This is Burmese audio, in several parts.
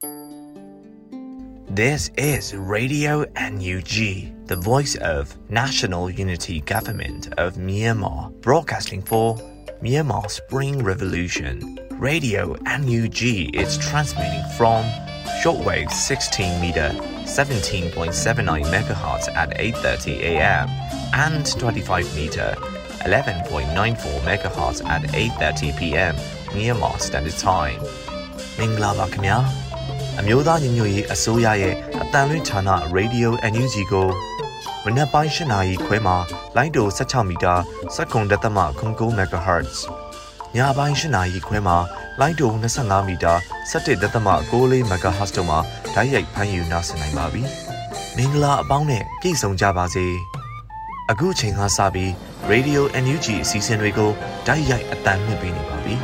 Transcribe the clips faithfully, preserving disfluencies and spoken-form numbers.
This is Radio N U G, the voice of National Unity Government of Myanmar, broadcasting for Myanmar Spring Revolution. Radio N U G is transmitting from shortwave sixteen meter, seventeen point seven nine megahertz at eight thirty a m and twenty-five meter, eleven point nine four megahertz at eight thirty p m Myanmar Standard Time. မင်္ဂလာပါခင်ဗျာအမျိုးသားညီညွတ်ရေးအစိုးရရဲ့အတန်လွင့်ဌာန Radio N U G ကိုမနက်ပိုင်း၈နာရီခွဲမှာလိုင်းတို၁၆မီတာစက္ကန့်တသမ၉၉ megahertz ညပိုင်း၈နာရီခွဲမှာလိုင်းတို၂၅မီတာ၁၁တသမ၉၄ megahertz တို့မှာဓာတ်ရိုက်ဖမ်းယူနားဆင်နိုင်ပါပြီမင်္ဂလာအပေါင်းနဲ့ပြည့်စုံကြပါစေအခုချိန်ကစပြီး Radio N U G အစီအစဉ်တွေကိုဓာတ်ရိုက်အတန်လွှင့်ပေးနေပါပြီ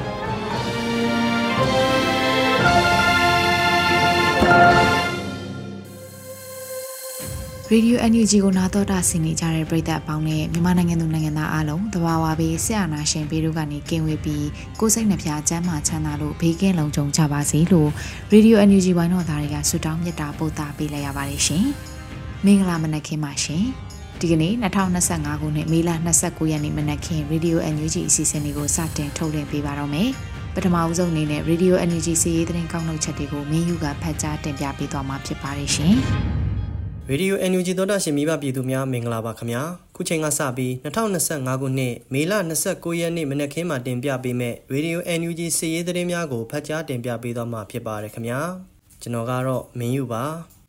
ရေဒီယို N U G ကိုနားတော်တာဆင်နေကြတဲ့ပရိသတ်အပေါင်းနဲ့မြန်မာနိုင်ငံသူနိုင်ငံသားအားလုံးတဘာဝဘေးဆရာနာရှင်ဘေးတို့ကနေကင်းဝေးပြီးကိုယ်စိတ်နှပြချမ်းသာချမ်းသာလို့ဘေးကင်းလုံခြုံကြပါစေလို့ရေဒီယို N U G ဝိုင်းတော်သားတွေကဆုတောင်းမြတ်တာပို့တာပေးလိုက်ရပါတယ်ရှင်။မင်္ဂလာမနက်ခင်းပါရှင်။ဒီကနေ့၂၀၂၅ခုနှစ်မေလ၂၉ရက်နေ့မနက်ခင်းရေဒီယို N U G အစီအစဉ်လေးကိုစတင်ထုတ်လွှင့်ပေးပါတော့မယ်။ပထမအဦးဆုံးအနေနဲ့ရေဒီယို N U G စီးရေးသတင်းကောက်နှုတ်ချက်တွေကိုမင်းယူကဖတ်ကြားတင်ပြပေးသွားမှာဖြစ်ပါတယ်ရှင်။ရေဒီယို N U G သောတာရှင်မိဘပြည်သူများမင်္ဂလာပါခင်ဗျာခုချိန်ကစပြီး၂၀၂၅ခုနှစ်မေလ၂၉ရက်နေ့မနက်ခင်းမှာတင်ပြပေးမဲ့ရေဒီယို N U G စီးရေးသတင်းများကိုဖတ်ကြားတင်ပြပေးသွားမှာဖြစ်ပါတယ်ခင်ဗျာကျွန်တော်ကတော့မင်းယူပါ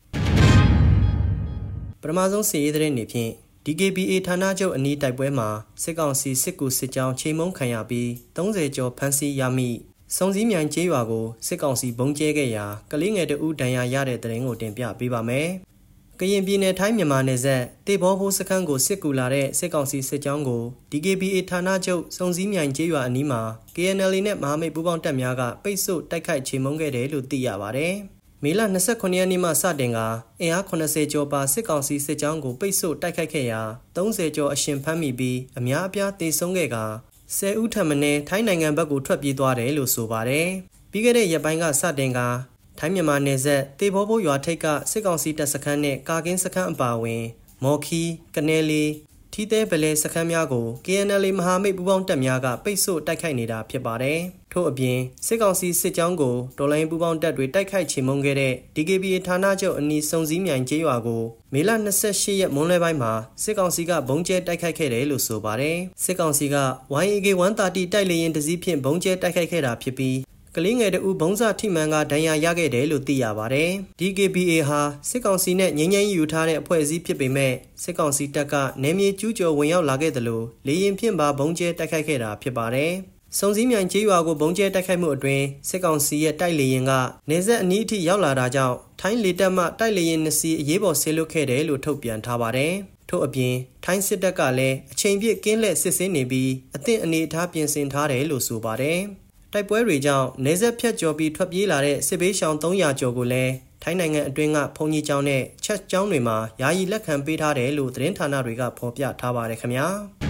ပထမဆုံးစီးရေးသတင်းတွေဖြင့် D K B A ဌာနချုပ်အနီးတိုက်ပွဲမှာစစ်ကောင်စီစစ်ကူစစ်ကြောင်းချိန်မုံခံရပြီး၃၀ကျော်ဖမ်းဆီးရမိစုံစည်းမြိုင်ကျေးရွာကိုစစ်ကောင်စီဘုံကျဲခဲ့ရာကလေးငယ်တဦးဒဏ်ရာရတဲ့သတင်းကိုတင်ပြပေးပါမယ်ကရင်ပြည်နယ်ထိုင်းမြန်မာနယ်စပ်တေဘောဘိုးစခန်းကိုစစ်ကူလာတဲ့စစ်ကောင်စီစစ်ကြောင်းကို D K B A ဌာနချုပ်စုံစည်းမြိုင်ကျေးရွာအနီးမှာ K N L A နဲ့မဟာမိတ်ပူးပေါင်းတပ်များကပိတ်ဆို့တိုက်ခိုက်ချေမှုန်းခဲ့တယ်လို့သိရပါတယ်။မေလ၂၉ရက်နေ့မှစတင်ကအင်အား၇၀ကျော်ပါစစ်ကောင်စီစစ်ကြောင်းကိုပိတ်ဆို့တိုက်ခိုက်ခဲ့ရာ၃၀ကျော်အရှင်ဖမ်းမိပြီးအများအပြားတေဆုံးခဲ့က၁၀ဦးထပ်မံထိုင်းနိုင်ငံဘက်ကိုထွက်ပြေးသွားတယ်လို့ဆိုပါတယ်။ပြီးခဲ့တဲ့ရက်ပိုင်းကစတင်ကထိုင်းမြန်မာနယ်စပ်တေဘောဘိုးရွာထိပ်ကစစ်ကောင်စီတပ်စခန်းနဲ့ကာကင်းစခန်းအပါအဝင်မော်ခီကနေလီထီးသေးပလဲစခန်းများကို K N L A မဟာမိတ်ပူးပေါင်းတပ်များကပိတ်ဆို့တိုက်ခိုက်နေတာဖြစ်ပါတယ်။ထို့အပြင်စစ်ကောင်စီစစ်ကြောင်းကိုတော်လိုင်းပူးပေါင်းတပ်တွေတိုက်ခိုက်ချေမှုန်းခဲ့တဲ့ D K B A ဌာနချုပ်အနီးစုံစည်းမြိုင်ကျေးရွာကိုမေလ၂၈ရက်မွန်းလွဲပိုင်းမှာစစ်ကောင်စီကဘုံကျဲတိုက်ခိုက်ခဲ့တယ်လို့ဆိုပါတယ်။စစ်ကောင်စီက Y A K ၁၃၀တိုက်လေရင်တစည်းဖြင့်ဘုံကျဲတိုက်ခိုက်ခဲ့တာဖြစ်ပြီးကလေးငယ်တဦးဘုံစာထိမှန်ကဒဏ်ရာရခဲ့တယ်လို့သိရပါတယ်။ D K B A ဟာစစ်ကောင်စီနဲ့ငြိမ်းချမ်းရေးယူထားတဲ့အဖွဲ့အစည်းဖြစ်ပေမဲ့စစ်ကောင်စီတပ်ကနယ်မြေကျူးကျော်ဝင်ရောက်လာခဲ့တယ်လို့လေရင်ဖြင့်ပါဘုံကျဲတိုက်ခိုက်ခဲ့တာဖြစ်ပါတယ်။စုံစည်းမြိုင်ကျေးရွာကိုဘုံကျဲတိုက်ခိုက်မှုအတွင်းစစ်ကောင်စီရဲ့တိုက်လေရင်ကနေဆက်အနီးအထိရောက်လာတာကြောင့်ထိုင်းလေတပ်မှတိုက်လေရင်နှစ်စီးအရေးပေါ်ဆေးလွတ်ခဲ့တယ်လို့ထုတ်ပြန်ထားပါတယ်။ထို့အပြင်ထိုင်းစစ်တပ်ကလည်းအချိန်ပြည့်ကင်းလှည့်စစ်ဆေးနေပြီးအသင့်အနေအထားပြင်ဆင်ထားတယ်လို့ဆိုပါတယ်။တိုက်ပွဲတွေကြောင့်နေဆက်ဖြတ်ကျော်ပြီးထွက်ပြေးလာတဲ့စစ်ဘေးရှောင်၃ရာကျော်ကိုလည်းထိုင်းနိုင်ငံအတွင်းကဘုံကြီးကျောင်းနဲ့ချက်ကျောင်းတွေမှာယာယီလက်ခံပေးထားတယ်လို့သတင်းဌာနတွေကဖော်ပြထားပါတယ်ခင်ဗျာ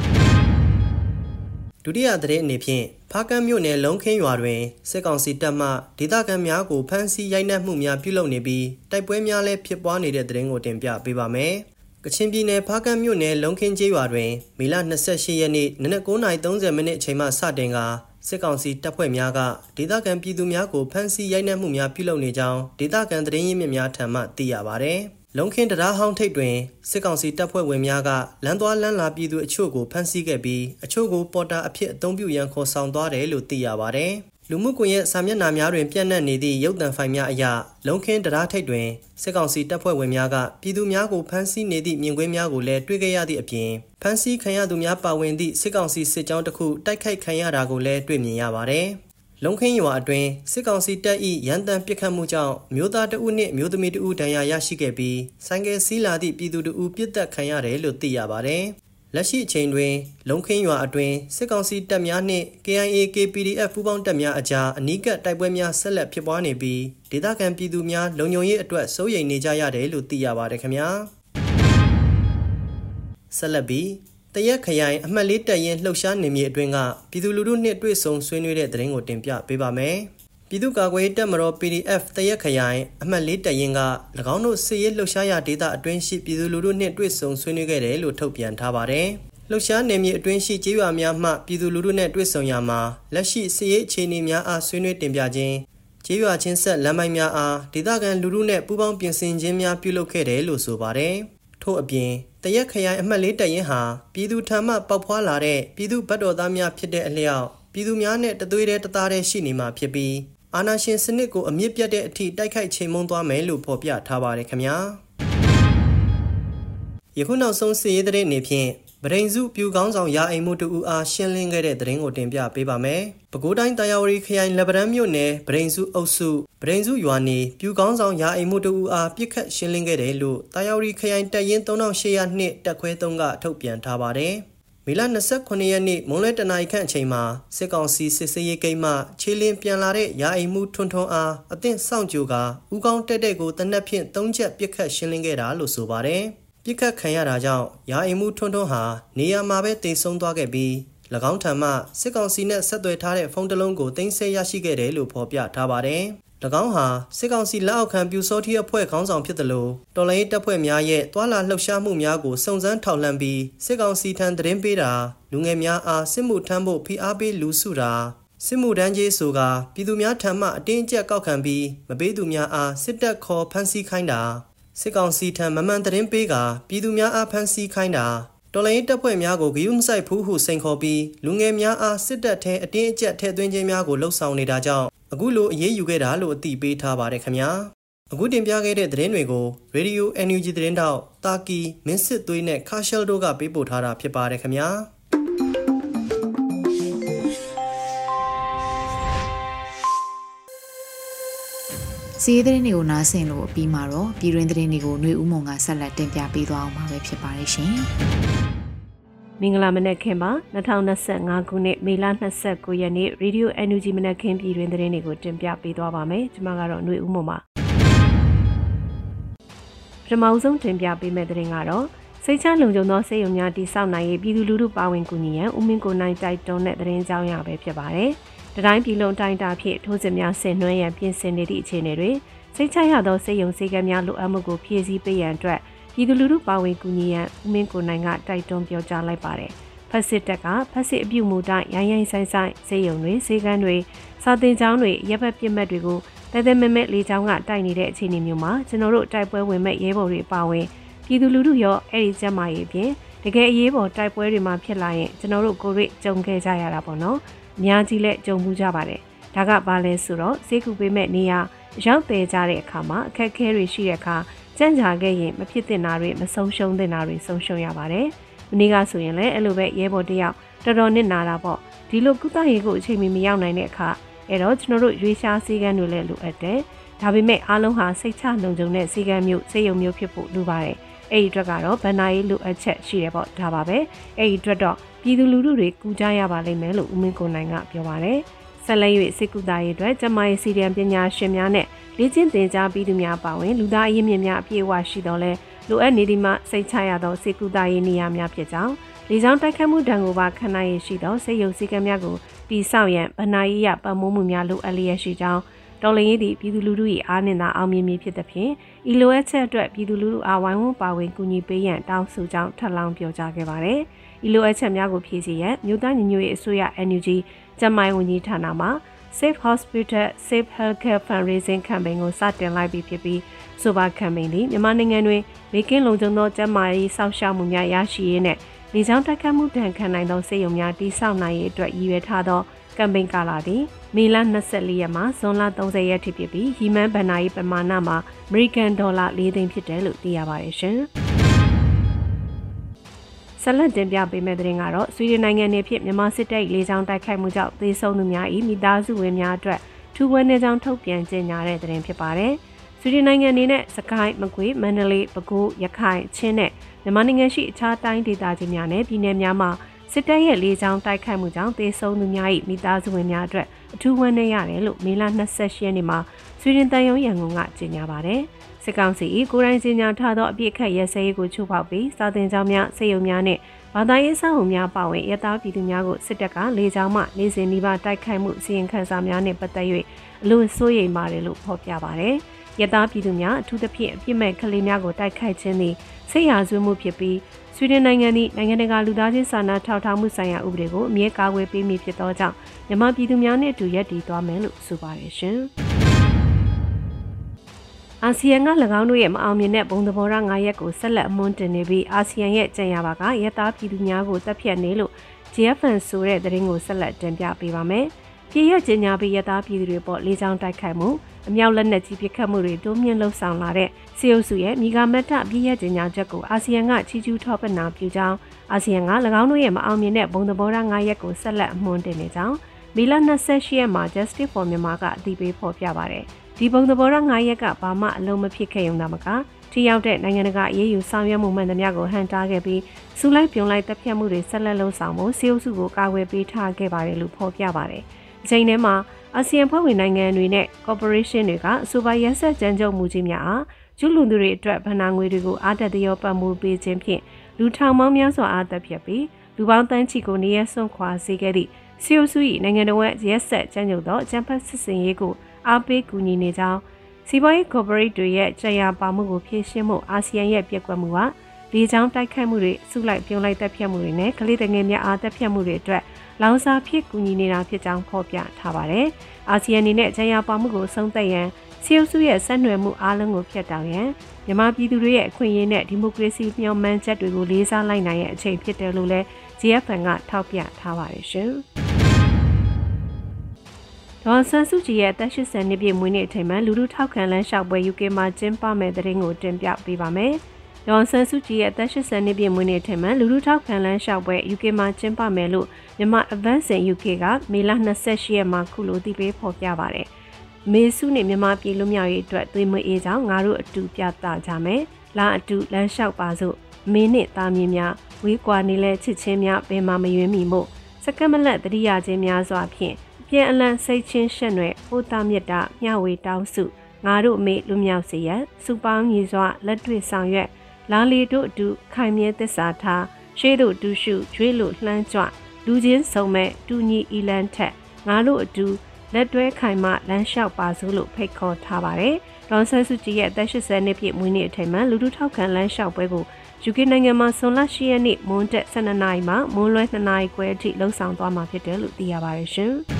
ဒုတိယသတင်းအနေဖြင့်ဖားကန်းမြို့နယ်လုံးခင်းရွာတွင်စစ်ကောင်စီတပ်မှဒေသခံများကိုဖမ်းဆီးရိုက်နှက်မှုများပြုလုပ်နေပြီးတိုက်ပွဲများလည်းဖြစ်ပွားနေတဲ့သတင်းကိုတင်ပြပေးပါမယ်ကချင်ပြည်နယ်ဖားကန်းမြို့နယ်လုံးခင်းကျေးရွာတွင်မေလ၂၈ရက်နေ့နနက်၉နာရီ၃၀မိနစ်အချိန်မှစတင်ကစစ်ကောင်စီတပ်ဖွဲ့များကဒေသခံပြည်သူများကိုဖမ်းဆီးရိုက်နှက်မှုများပြုလုပ်နေကြောင်းဒေသခံသတင်းရင်းမြစ်များထံမှသိရပါဗျ။လုံခင်းတရားဟောင်းထိပ်တွင်စစ်ကောင်စီတပ်ဖွဲ့ဝင်များကလမ်းသွားလမ်းလာပြည်သူအချို့ကိုဖမ်းဆီးခဲ့ပြီးအချို့ကိုပေါ်တာအဖြစ်အသုံးပြုရန်ခေါ်ဆောင်သွားတယ်လို့သိရပါဗျ။လူမှုကွန်ရက်စာမျက်နှာများတွင်ပြန့်နှံ့နေသည့်ရုပ်သံဖိုင်များအရလုံခင်းတရားထိပ်တွင်စစ်ကောင်စီတပ်ဖွဲ့ဝင်များကပြည်သူများကိုဖမ်းဆီးနေသည့်မြင်ကွင်းများကိုလည်းတွေ့ခဲ့ရသည့်အပြင်ဖမ်းဆီးခံရသူများပါဝင်သည့်စစ်ကောင်စီစစ်ကြောင်းတစ်ခုတိုက်ခိုက်ခံရတာကိုလည်းတွေ့မြင်ရပါတယ်။လုံခင်းရွာအတွင်းစစ်ကောင်စီတပ်၏ရန်တမ်းပစ်ခတ်မှုကြောင့်မျိုးသားတအုပ်နှင့်မျိုးသမီးတအုပ်ဒဏ်ရာရရှိခဲ့ပြီးဆိုင်ကယ်စီးလာသည့်ပြည်သူတအုပ်ပြစ်တက်ခံရတယ်လို့သိရပါတယ်။လက်ရှိအချိန်တွင်လုံခင်းရွာအတွင်းစစ်ကောင်စီတပ်များနှင့် K I A K P D F ပူးပေါင်းတပ်များအကြားအနီးကပ်တိုက်ပွဲများဆက်လက်ဖြစ်ပွားနေပြီးဒေသခံပြည်သူများလုံခြုံရေးအတွက်စိုးရိမ်နေကြရတယ်လို့သိရပါတယ်ခင်ဗျာဆက်လက်ပြီးတရက်ခရိုင်အမှတ်လေးတပ်ရင်းလှုပ်ရှားနေမြေအတွင်းကပြည်သူလူထုနှင့်တွေ့ဆုံဆွေးနွေးတဲ့သတင်းကိုတင်ပြပေးပါမယ်။ပြည်သူ့ကာကွယ်ရေးတပ်မတော် P D F တရက်ခရိုင်အမှတ်လေးတပ်ရင်းက၎င်းတို့စစ်ရေးလှုပ်ရှားရာဒေသအတွင်းရှိပြည်သူလူထုနှင့်တွေ့ဆုံဆွေးနွေးခဲ့တယ်လို့ထုတ်ပြန်ထားပါတယ်။လှုပ်ရှားနယ်မြေအတွင်းရှိကျေးရွာများမှပြည်သူလူထုနှင့်တွေ့ဆုံရာမှာလက်ရှိစစ်ရေးအခြေအနေများအားဆွေးနွေးတင်ပြခြင်းကျေးရွာချင်းဆက်လမ်းပိုင်းများအားဒေသခံလူထုနှင့်ပူးပေါင်းပြင်ဆင်ခြင်းများပြုလုပ်ခဲ့တယ်လို့ဆိုပါတယ်။ထို့အပြင်တရက်ခရိုင်အမှတ်လေးတပ်ရင်းဟာပြည်သူထံမှပေါက်ဖွားလာတဲ့ပြည်သူဗတ်တော်သားများဖြစ်တဲ့အလျောက်ပြည်သူများနဲ့တသွေးတည်းတသားတည်းရှိနေမှာဖြစ်ပြီးအာဏာရှင်စနစ်ကိုအမြင့်ပြတ်တဲ့အထိတိုက်ခိုက်ချိန်မုံသွားမယ်လို့ဖော်ပြထားပါတယ်ခင်ဗျာယခုနောက်ဆုံးစစ်ရေးသတင်းအနေဖြင့်ဗရိန်စုပြူကောင်းဆောင်ရာအိမ်မှုတူအားရှင်းလင်းခဲ့တဲ့သတင်းကိုတင်ပြပေးပါမယ်။ပဲခူးတိုင်းတာယာဝတီခရိုင်လက်ပံမြို့နယ်ဗရိန်စုအုပ်စုဗရိန်စုရွာနေပြူကောင်းဆောင်ရာအိမ်မှုတူအားပြစ်ခတ်ရှင်းလင်းခဲ့တယ်လို့တာယာဝတီခရိုင်တပ်ရင်းသုံးထောင်ရှစ်ရာနှစ်တပ်ခွဲသုံးကထုတ်ပြန်ထားပါတယ်။မေလ၂၉ရက်နေ့မွန်းလွဲတနာရီခန့်အချိန်မှာစစ်ကောင်စီစစ်စေးရေးဂိမ်းမှခြေလင်းပြန်လာတဲ့ရာအိမ်မှုထွန်းထွန်းအားအသင့်စောင့်ကြိုကဦးကောင်းတက်တဲ့ကိုတနက်ဖြန်သုံးချက်ပြစ်ခတ်ရှင်းလင်းခဲ့တာလို့ဆိုပါတယ်။ပြစ်ခတ်ခံရတာကြောင့်ရာအိမ်မှုထွန်းထွန်းဟာနေရာမှာပဲတိတ်ဆုံးသွားခဲ့ပြီး၎င်းထံမှစစ်ကောင်စီနဲ့ဆက်သွယ်ထားတဲ့ဖုန်းတစ်လုံးကိုတင်ဆက်ရရှိခဲ့တယ်လို့ဖော်ပြထားပါတယ်။၎င်းဟာစစ်ကောင်စီလက်အောက်ခံပြူစောတိအဖွဲ့ခေါင်းဆောင်ဖြစ်တယ်လို့တော်လိုင်းတပ်ဖွဲ့များရဲ့တွာလာလှုပ်ရှားမှုများကိုစုံစမ်းထောက်လှမ်းပြီးစစ်ကောင်စီထံသတင်းပေးတာလူငယ်များအားစစ်မှုထမ်းဖို့ဖိအားပေးလူစုတာစစ်မှုထမ်းကြီးဆိုကပြည်သူများထံမှအတင်းအကျပ်ကောက်ခံပြီးမပေးသူများအားစစ်တပ်ခေါ်ဖမ်းဆီးခိုင်းတာစစ်ကောင်စီထံမမှန်သတင်းပေးကပြည်သူများအားဖမ်းဆီးခိုင်းတာတော်လိုင်းတပ်ဖွဲ့များကိုဂရုမစိုက်ဘူးဟုစိန်ခေါ်ပြီးလူငယ်များအားစစ်တပ်ထဲအတင်းအကျပ်ထည့်သွင်းခြင်းများကိုလှုံ့ဆော်နေတာကြောင့်အခုလိုအရေးယူခဲ့တာလို့အသိပေးထားပါတယ်ခင်ဗျာအခုတင်ပြခဲ့တဲ့သတင်းတွေကို Radio အန် ယူ ဂျီ သတင်းတောက်တာကီမင်းစစ်သွေးနဲ့ခါရှယ်တို့ကပေးပို့ထားတာဖြစ်ပါတယ်ခင်ဗျာစီးရီးသတင်းတွေကိုနားဆင်လို့ပြီးမှာတော့ပြည်တွင်းသတင်းတွေကိုຫນွေဦးမုံကဆက်လက်တင်ပြပေးသွားအောင်ပါပဲဖြစ်ပါတယ်ရှင်မင်္ဂလာမနက်ခင်းပါ၂၀၂၅ခုနှစ်မေလ၂၉ရက်နေ့ Radio အန် ယူ ဂျီ မနက်ခင်းပြည်တွင်သတင်းတွေကိုတင်ပြပေးသွားပါမယ်ကျွန်မကတော့ຫນွေဦးမုံပါပထမဆုံးတင်ပြပေးမယ့်သတင်းကတော့စိတ်ချလုံခြုံသောစေယုံများတည်ဆောက်နိုင်ရေးပြည်သူလူထုပါဝင်ကူညီရန်ဦးမင်းကိုနိုင်တိုက်တွန်းတဲ့သတင်းကြောင်းရပဲဖြစ်ပါတယ်တတိုင်းပြည်လုံးတိုင်းတာဖြင့်ထိုးစစ်များဆင်နွှဲရန်ပြင်ဆင်နေသည့်အခြေအနေတွေစိတ်ချရသောစေယုံစေကမ်းများလိုအပ်မှုကိုဖြည့်ဆည်းပေးရန်အတွက်ပြည်သူလူထုပါဝင်ကူညီရန်ဦးမင်းကိုနိုင်ကတိုက်တွန်းပြောကြားလိုက်ပါတယ်။ဖက်စစ်တပ်ကဖက်စစ်အပြုမှုတိုင်းရိုင်းရိုင်းဆိုင်ဆိုင်စေယုံတွေစေကမ်းတွေစာသင်ကျောင်းတွေရပ်ဘက်ပြစ်မှတ်တွေကိုတဲတဲမဲမဲလေးချောင်းကတိုက်နေတဲ့အခြေအနေမျိုးမှာကျွန်တော်တို့တိုက်ပွဲဝင်မဲ့ရဲဘော်တွေပါဝင်ပြည်သူလူထုရောအဲ့ဒီကျန်းမာရေးအပြင်တကယ်အရေးပေါ်တိုက်ပွဲတွေမှာဖြစ်လာရင်ကျွန်တော်တို့ကိုရိကြုံခဲ့ကြရတာပေါ့နော်။အများကြီးလည်းကြုံမှုကြပါတယ်။ဒါကဘာလဲဆိုတော့စေကူပေးမဲ့နေရာရောက်သေးကြတဲ့အခါမှာအခက်အခဲတွေရှိတဲ့အခါကြံ့ကြာခဲ့ရင်မဖြစ်သင့်တာတွေမဆုံးရှုံးသင့်တာတွေဆုံးရှုံးရပါတယ်။မနေ့ကဆိုရင်လည်းအဲ့လိုပဲရဲဘော်တယောက်တော်တော်နစ်နာတာပေါ့။ဒီလိုကုသရေးကိုအချိန်မီမရောက်နိုင်တဲ့အခါအဲ့တော့ကျွန်တော်တို့ရွေးရှားစည်းကမ်းတွေလည်းလိုအပ်တယ်။ဒါပေမဲ့အားလုံးဟာစိတ်ချလုံခြုံတဲ့စည်းကမ်းမျိုးစေယုံမျိုးဖြစ်ဖို့လိုပါတယ်။အဲ့ဒီအတွက်ကတော့ဗန်နာရေးလိုအပ်ချက်ရှိတယ်ပေါ့ဒါပါပဲ။အဲ့ဒီအတွက်တော့ပြည်သူလူထုတွေကူကြရပါလိမ့်မယ်လို့ဦးမင်းကိုနိုင်ကပြောပါတယ်။ဆက်လက်၍စစ်ကူသားရေးအတွက်ကျမရေးစီဒီအမ်ပညာရှင်များနဲ့လေ့ကျင့်သင်ကြားပြီးသူများပါဝင်လူသားအရင်းမြစ်များအပြည့်အဝရှိတော့လဲလိုအပ်နေဒီမှာစိတ်ချရသောစစ်ကူသားရေးနေရာများဖြစ်ကြောင်းလေကြောင်းတိုက်ခတ်မှုဒဏ်ကိုပါခံနိုင်ရရှိသောစေယုံစည်းကမ်းများကိုတည်ဆောက်ရန်ဗဏ္ဍာရေးရပတ်မိုးမှုများလိုအပ်လျက်ရှိကြောင်းတော်လှန်ရေးသည့်ပြည်သူလူထု၏အားနှင့်သာအောင်မြင်မည်ဖြစ်သဖြင့်ဤလိုအပ်ချက်အတွက်ပြည်သူလူထုအားဝိုင်းဝန်းပါဝင်ကူညီပေးရန်တောင်းဆိုကြောင်းထပ်လောင်းပြောကြားခဲ့ပါတယ်။ဤလိုအပ်ချက်များကိုဖြည့်ဆည်းရန်မြို့သားညီညွတ်ရေးအစိုးရ အန် ယူ ဂျီ ကျန်းမာရေးဝန်ကြီးဌာနမှ Safe Hospital Safe Healthcare Fundraising Campaign ကိုစတင်လိုက်ပြီဖြစ်ပြီးဆိုပါ campaign သည်မြန်မာနိုင်ငံတွင်ဘေးကင်းလုံခြုံသောကျန်းမာရေးစောင့်ရှောက်မှုများရရှိရေးနဲ့လေကြောင်းတိုက်ခတ်မှုဒဏ်ခံနိုင်သောစေယုံများတည်ဆောက်နိုင်ရေးအတွက်ရည်ရွယ်ထားသော campaign ကာလသည်မေလ၂၄ရက်မှဇွန်လ၃၀ရက်ထိဖြစ်ပြီးရီမန်ဘဏ္ဍာရေးပမာဏမှာအမေရိကန်ဒေါ်လာ၄သိန်းဖြစ်တယ်လို့သိရပါတယ်ရှင်။ဆက်လက်တင်ပြပေးမယ့်သတင်းကတော့ဆွီဒင်နိုင်ငံနေဖြစ်မြန်မာစစ်တပ်လေကြောင်းတိုက်ခိုက်မှုကြောင့်သေဆုံးသူများ၏မိသားစုဝင်များအတွက်ထူးဝဲနေကြောင်းထုတ်ပြန်ကြေညာတဲ့သတင်းဖြစ်ပါတယ်။ဆွီဒင်နိုင်ငံနေနဲ့စကိုင်းမကွေးမန္တလေးပဲခူးရခိုင်ချင်းနဲ့မြန်မာနိုင်ငံရှိအခြားတိုင်းဒေသကြီးများနဲ့ပြည်내များမှာစစ်တပ်ရဲ့လေကြောင်းတိုက်ခိုက်မှုကြောင့်သေဆုံးသူများ၏မိသားစုဝင်များအတွက်အထူးဝမ်းနည်းရတယ်လို့မေလ၂၈ရက်နေ့မှာဆွီဒင်တန်ယုံရန်ကုန်ကကြေညာပါတယ်။စစ်ကောင်စီ၏ကိုယ်တိုင်ကြေညာထားသောအပြစ်ခတ်ရဲစဲရေးကိုချိုးဖောက်ပြီးစာသင်ကျောင်းများစေယုံများနဲ့ဘာသာရေးစာအုပ်များပါဝင်ရတာပြည်သူများကိုစစ်တပ်ကလေကြောင်းမှနေစဉ်နီးပါးတိုက်ခိုက်မှုစီရင်ခန့်စာများနဲ့ပတ်သက်၍အလွန်စိုးရိမ်ပါတယ်လို့ဖော်ပြပါတယ်။ရတာပြည်သူများအထူးသဖြင့်အပြစ်မဲ့ကလေးများကိုတိုက်ခိုက်ခြင်းသည်စိတ်ရာဇဝမှုဖြစ်ပြီးဆွီဒင်နိုင်ငံ၏နိုင်ငံတကာလူသားချင်းစာနာထောက်ထားမှုဆိုင်ရာဥပဒေကိုအမြဲကာကွယ်ပေးမည်ဖြစ်သောကြောင့်မြန်မာပြည်သူများနဲ့အတူရပ်တည်သွားမယ်လို့ဆိုပါတယ်ရှင်။အာဆီယံက၎င်းတို့ရဲ့မအောင်မြင်တဲ့ဘုံသဘောထား၅ရက်ကိုဆက်လက်အမွှန်းတင်နေပြီးအာဆီယံရဲ့ကြံရပါကရတာပြည်သူများကိုတပ်ဖြတ်နေလို့ ဂျီ အက်ဖ် အန် ဆိုတဲ့သတင်းကိုဆက်လက်တင်ပြပေးပါမယ်။ပြည်ရဲ့ကျညာပြီးရတာပြည်သူတွေပေါ်လေးချောင်းတိုက်ခိုက်မှုအမြောက်လက်နက်ကြီးပစ်ခတ်မှုတွေတိုးမြင့်လှုပ်ဆောင်လာတဲ့စီအိုစုရဲ့မိဂါမက်ထပြည်ရဲ့ကျညာချက်ကိုအာဆီယံကချီးကျူးထောက်ပံ့နာပြုကြောင်းအာဆီယံက၎င်းတို့ရဲ့မအောင်မြင်တဲ့ဘုံသဘောထား၅ရက်ကိုဆက်လက်အမွှန်းတင်နေကြောင်းမေလ၂၈ရက်မှာ Justice for Myanmar ကအသိပေးဖော်ပြပါတယ်။ဒီဘုံသဘောထား၅ရက်ကဘာမှအလုံးမဖြစ်ခဲ့ရုံသာမကထိရောက်တဲ့နိုင်ငံတကာအရေးယူဆောင်ရွက်မှုမှန်သမျှကိုဟန်တားခဲ့ပြီးစူလိုက်ပြုံလိုက်တပ်ဖြတ်မှုတွေဆက်လက်လှုံ့ဆော်မှုစီအိုစုကိုကာကွယ်ပေးထားခဲ့ပါတယ်လို့ဖော်ပြပါတယ်။အချိန်ထဲမှာအာဆီယံဖွဲ့ဝင်နိုင်ငံတွေနဲ့ corporation တွေကအဆိုပါရက်ဆက်ကြမ်းကြုတ်မှုကြီးများအားကျူးလွန်သူတွေအတွက်ဗဏ္ဍာငွေတွေကိုအားတက်သရောပတ်မှုပေးခြင်းဖြင့်လူထောင်ပေါင်းများစွာအားတက်ဖြစ်ပြီးလူပေါင်းတန်းချီကိုနေရဆွန့်ခွာစေခဲ့သည့်စီအိုစု၏နိုင်ငံတော်ရဲ့ရက်ဆက်ကြမ်းကြုတ်သောအကြမ်းဖက်စစ်စင်ရေးကိုအားပေးကူညီနေကြောင်းစီးပွားရေး corporate တွေရဲ့ကြံရပါမှုကိုဖြည့်ရှင်းမှုအာဆီယံရဲ့ပြက်ကွက်မှုကလေကြောင်းတိုက်ခိုက်မှုတွေစုလိုက်ပြုံလိုက်တပ်ဖြတ်မှုတွေနဲ့ကလေးငယ်များအားတပ်ဖြတ်မှုတွေအတွက်လောင်စာဖြစ်ကူညီနေတာဖြစ်ကြောင်းဖော်ပြထားပါတယ်။အာဆီယံအနေနဲ့ကြံရပါမှုကိုဆုံးသက်ရန်စီအိုစုရဲ့ဆက်နွယ်မှုအားလုံးကိုဖျက်တောက်ရန်မြန်မာပြည်သူတွေရဲ့အခွင့်အရေးနဲ့ဒီမိုကရေစီမျှော်မှန်းချက်တွေကိုလေးစားလိုက်နိုင်တဲ့အချိန်ဖြစ်တယ်လို့လည်း ဂျီ အက်ဖ် အန် ကထောက်ပြထားပါတယ်ရှင်။ဒေါ်ဆန်းစုကြည်ရဲ့အသက်၈၀နှစ်ပြည့်မွေးနေ့အထိမ်းအမှတ်လူထုထောက်ခံလမ်းလျှောက်ပွဲ ယူ ကေ မှာကျင်းပမဲ့တဲ့ရင်ကိုတင်ပြပေးပါမယ်။ဒေါ်ဆန်းစုကြည်ရဲ့အသက်၈၀နှစ်ပြည့်မွေးနေ့အထိမ်းအမှတ်လူထုထောက်ခံလမ်းလျှောက်ပွဲ ယူ ကေ မှာကျင်းပမယ်လို့မြန်မာ Advance in ယူ ကေ ကမေလ၂၈ရက်မှာခုလိုသိပေးဖော်ပြပါတယ်။မေစုနဲ့မြန်မာပြည်လူမျိုးရေးအတွက်သွေးမွေးအေးကြောင်းငါတို့အတူပြသကြမယ်။လာအတူလမ်းလျှောက်ပါစို့မင်းနဲ့သားမင်းများဝေးကွာနေလဲချစ်ချင်းများဘယ်မှမယွင်းမိမို့စကတ်မလက်တတိယချင်းများစွာဖြင့်ပြန်အလန့်စိတ်ချင်းရှက်နွယ်ဟိုတာမြတ်တာမျှဝေတောင်းစုငါတို့အမေလူမြောက်စေရန်စူပေါင်းညီစွာလက်တွေ့ဆောင်ရွက်လာလီတို့အတူခိုင်မြဲသစ္စာထားရှေးတို့တူရှုကျွေးလို့လှမ်းကြွလူချင်းစုံမဲ့တူညီအီလန်ထက်ငါတို့အတူလက်တွဲခိုင်မှလမ်းလျှောက်ပါစို့လို့ဖိတ်ခေါ်ထားပါတယ်။ဒေါ်ဆန်းစုကြည်ရဲ့အသက်၈၀နှစ်ပြည့်မွေးနေ့အထိမ်းအမှတ်လူထုထောက်ခံလမ်းလျှောက်ပွဲကိုယူ ကေ နိုင်ငံမှာဇွန်လ၈ရက်နေ့မွန်းတက်၁၂နာရီမှမွန်းလွဲ၂နာရီခွဲအထိလှုပ်ဆောင်သွားမှာဖြစ်တယ်လို့သိရပါတယ်ရှင်။